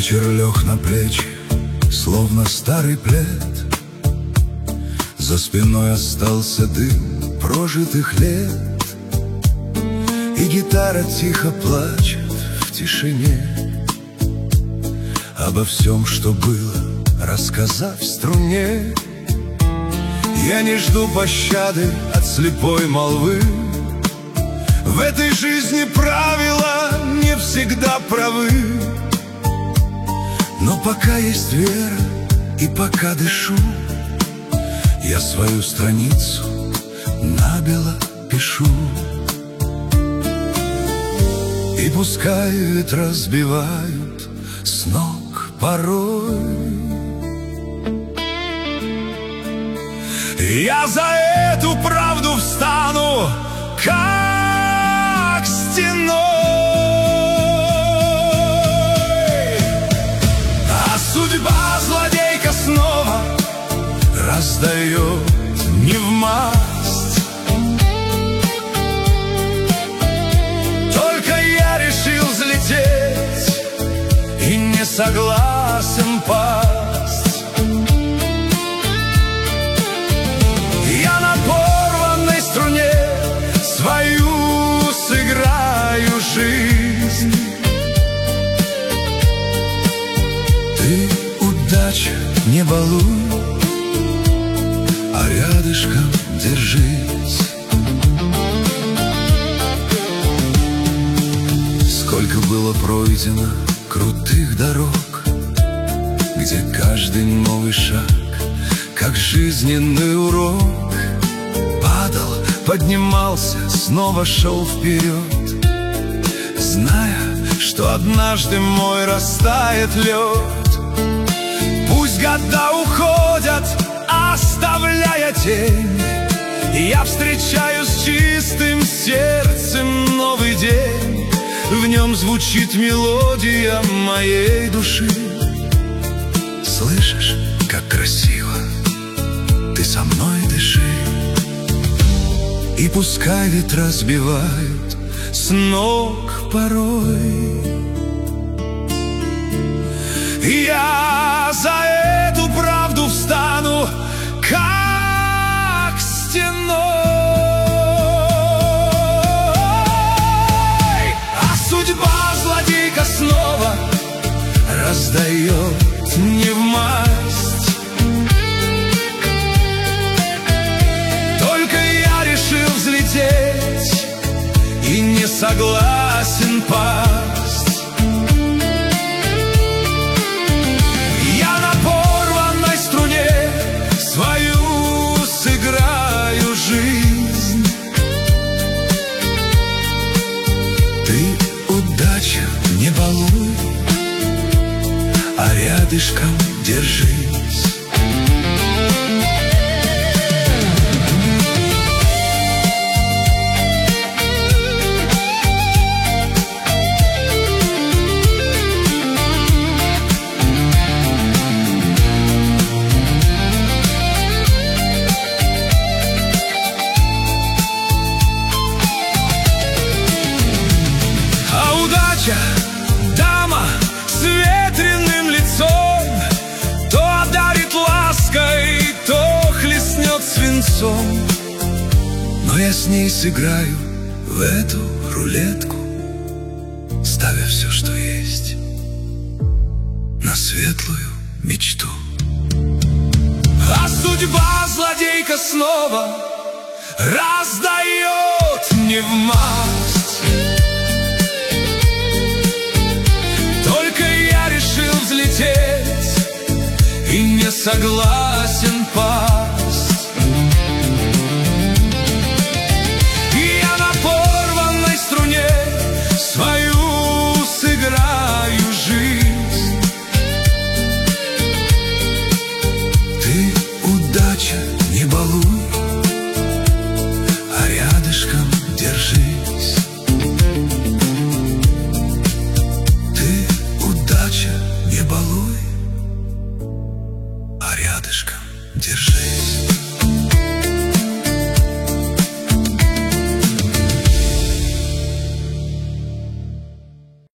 Вечер лег на плечи, словно старый плед. За спиной остался дым прожитых лет, и гитара тихо плачет в тишине, обо всем, что было, рассказав струне. Я не жду пощады от слепой молвы. В этой жизни правила не всегда правы. Но пока есть вера и пока дышу, я свою страницу набело пишу. И пускай ветра сбивают с ног порой, я за эту правду встану, как стеной. А судьба злодейка снова раздает невмасть. Только я решил взлететь и не согласен пасть. Я на порванной струне свою сыграю жизнь. Ты, удача, не балуй, а рядышком держись. Сколько было пройдено крутых дорог, где каждый новый шаг как жизненный урок. Падал, поднимался, снова шел вперед, зная, что однажды мой растает лед. Пусть года уходят, оставляя тень, я встречаю с чистым сердцем новый день. В нем звучит мелодия моей души. Слышишь, как красиво, ты со мной дыши. И пускай ветра сбивают с ног порой, я за эту правду встану, как стеной. А судьба злодейка снова раздает невмасть. Только я решил взлететь и не согласен пасть. Я на порванной струне свою сыграю жизнь. Ты, удача, не балуй, а рядышком держись. Дама с ветреным лицом, то одарит лаской, то хлестнет свинцом. Но я с ней сыграю в эту рулетку, ставя все, что есть, на светлую мечту. А судьба злодейка снова раздает невмасть. Взлететь и не согласен пасть. И я на порванной струне свою сыграю жизнь. Ты, удача, не балуй, а рядышком держись. Не балуй, а рядышком держись.